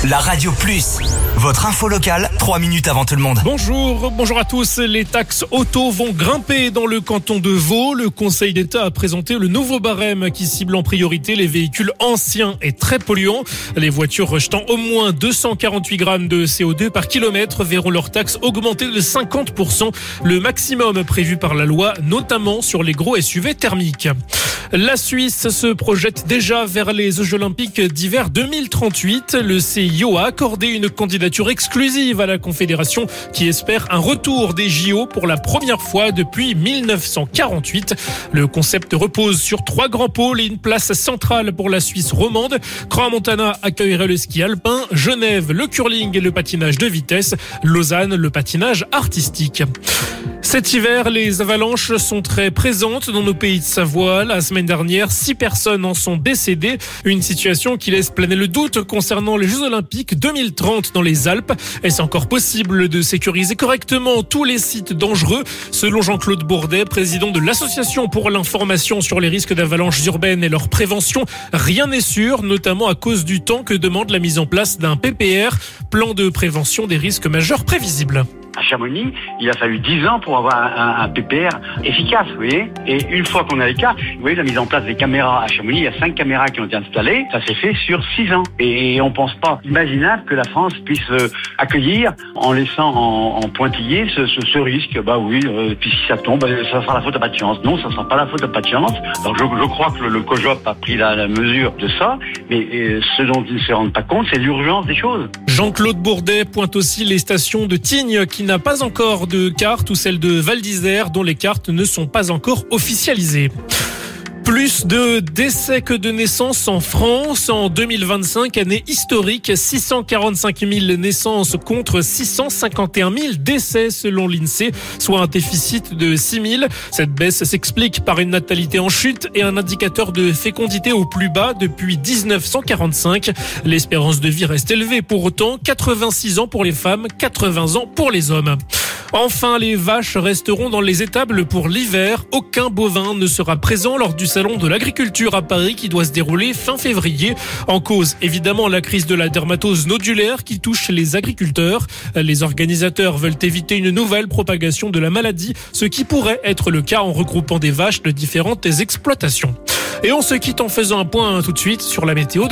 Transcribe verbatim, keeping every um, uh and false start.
La Radio Plus, votre info locale, trois minutes avant tout le monde. Bonjour, bonjour à tous. Les taxes auto vont grimper dans le canton de Vaud. Le Conseil d'État a présenté le nouveau barème qui cible en priorité les véhicules anciens et très polluants. Les voitures rejetant au moins deux cent quarante-huit grammes de C O deux par kilomètre verront leurs taxes augmenter de cinquante pour cent, le maximum prévu par la loi, notamment sur les gros S U V thermiques. La Suisse se projette déjà vers les Jeux Olympiques d'hiver deux mille trente-huit. Le C I O a accordé une candidature exclusive à la Confédération qui espère un retour des J O pour la première fois depuis mille neuf cent quarante-huit. Le concept repose sur trois grands pôles et une place centrale pour la Suisse romande. Crans-Montana accueillerait le ski alpin, Genève le curling et le patinage de vitesse, Lausanne le patinage artistique. Cet hiver, les avalanches sont très présentes dans nos pays de Savoie. La semaine dernière, six personnes en sont décédées. Une situation qui laisse planer le doute concernant les Jeux Olympiques deux mille trente dans les Alpes. Est-ce encore possible de sécuriser correctement tous les sites dangereux? Selon Jean-Claude Bourdet, président de l'Association pour l'information sur les risques d'avalanches urbaines et leur prévention, rien n'est sûr, notamment à cause du temps que demande la mise en place d'un P P R, plan de prévention des risques majeurs prévisibles. À Chamonix, il a fallu dix ans pour avoir un, un P P R efficace, vous voyez. Et une fois qu'on a les cartes, vous voyez, la mise en place des caméras à Chamonix, il y a cinq caméras qui ont été installées. Ça s'est fait sur six ans. Et on pense pas imaginable que la France puisse euh, accueillir, en laissant en, en pointillé ce, ce, ce risque. Bah oui, euh, puis si ça tombe, bah, ça sera la faute à pas de chance. Non, ça sera pas la faute à pas de chance. Donc je, je crois que le, le COJOP a pris la, la mesure de ça. Mais euh, ce dont ils ne se rendent pas compte, c'est l'urgence des choses. Jean-Claude Bourdet pointe aussi les stations de Tignes qui n'a pas encore de carte ou celle de Val d'Isère dont les cartes ne sont pas encore officialisées. Plus de décès que de naissances en France en deux mille vingt-cinq, année historique, six cent quarante-cinq mille naissances contre six cent cinquante et un mille décès selon l'INSEE, soit un déficit de six mille. Cette baisse s'explique par une natalité en chute et un indicateur de fécondité au plus bas depuis dix-neuf cent quarante-cinq. L'espérance de vie reste élevée pour autant, quatre-vingt-six ans pour les femmes, quatre-vingts ans pour les hommes. Enfin, les vaches resteront dans les étables pour l'hiver. Aucun bovin ne sera présent lors du salon de l'agriculture à Paris qui doit se dérouler fin février. En cause, évidemment, la crise de la dermatose nodulaire qui touche les agriculteurs. Les organisateurs veulent éviter une nouvelle propagation de la maladie, ce qui pourrait être le cas en regroupant des vaches de différentes exploitations. Et on se quitte en faisant un point tout de suite sur la météo.